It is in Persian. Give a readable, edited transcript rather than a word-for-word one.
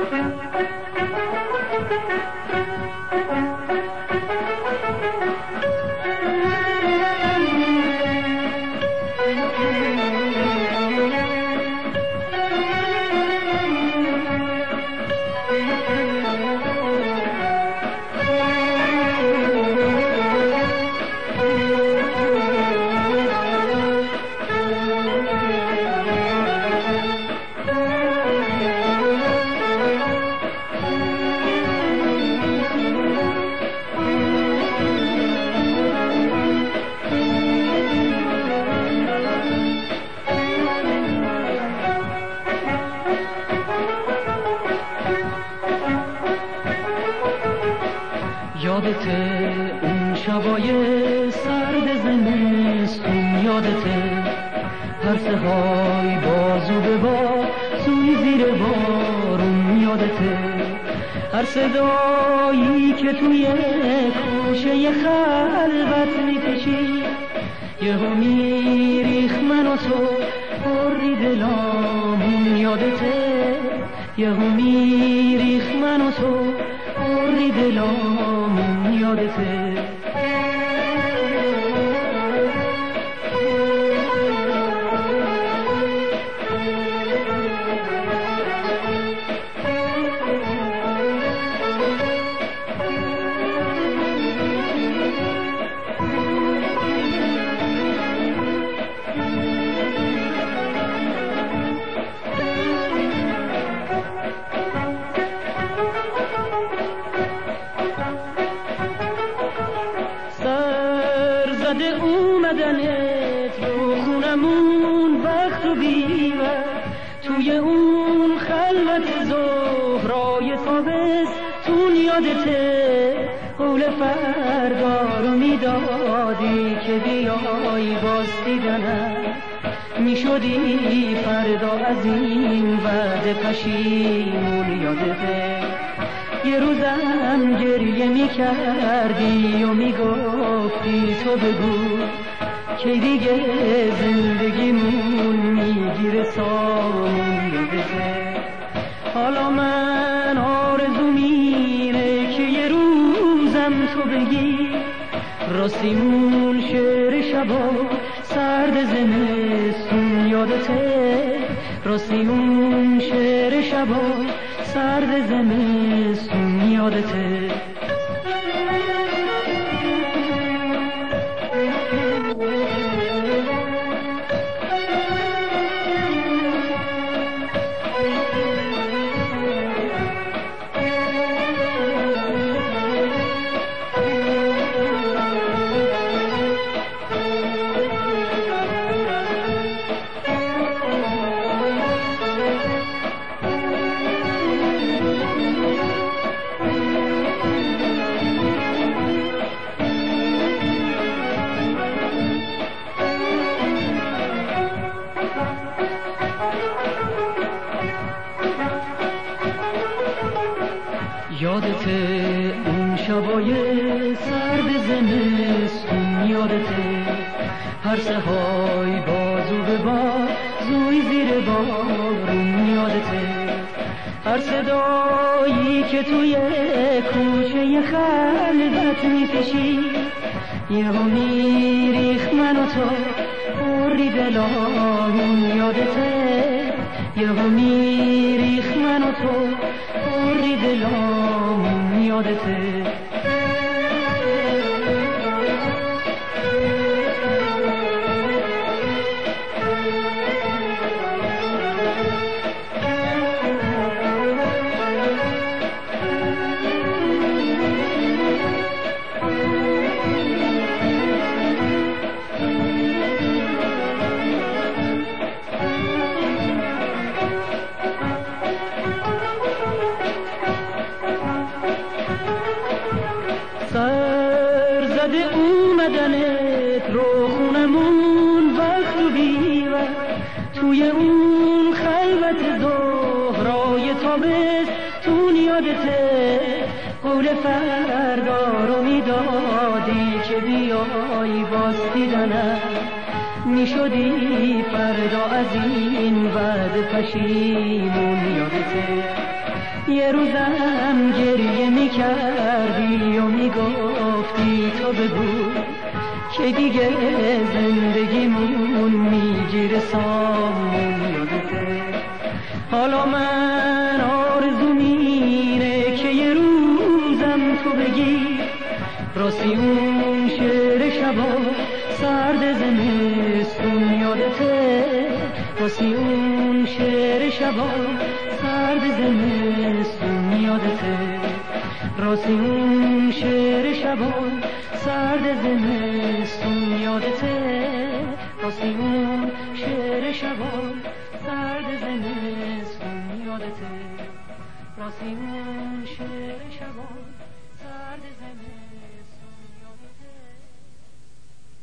یادته اون شبای سرد زمستون، یادته پرسه های بازو به بازوی زیر بارون، یادته هر صدایی که توی کوشه خلوت میکشی، یهو میریخ من و تو پری دلامون، یادته یهو میریخ من و تو پری دلامون، یادته اومدنت رو خونمون وقت و بیوقت، توی اون خلوت زهرای تابستون، یادته قول فردا رو میدادی که بیای باز دیدنم، میشدی فردا از این وعده پشیمون، یادته یه روزم گریه میکردی و میگفتی تو بگو که دیگه زندگیمون میگیره سامون، یادته حالا من آرزوم اینه که یه روزم تو بگی راستیمون شعر شبا سرد زمستون، یادته راستیمون شعر شبا سرد زمستون، یادته یادته اون شبای سرد زمستون، یادته پرسه های بازو به بازوی زیر بارون، یادته هر صدایی که توی کوچه خلوت میکشی، یهو میریخ من و تو پری دلامون، یادته یهو میریخ من و تو پری دلامون، یادته سرزده اومدنت رو خونمون وقت و بیوقت، توی اون خلوت زهرای تابستون، یادته قول فردا رو میدادی که بیای باز دیدنم، میشدی فردا از این وعده پشیمون، یادته یه روزم گریه میکردی و میگفتی تو بگو که دیگه زندگیمون میگیره سامون یادته. حالا من آرزوم اینه که یه روزم تو بگی راستی اون شعر شبا سرد زمستون یادته. راستی اون شعر شبا سرد زمستون یادته. راستی اون شعر شبا سرد زمستون یادته. راستی اون شعر شبا سرد زمستون یادته. راستی اون شعر شبا سرد زمستون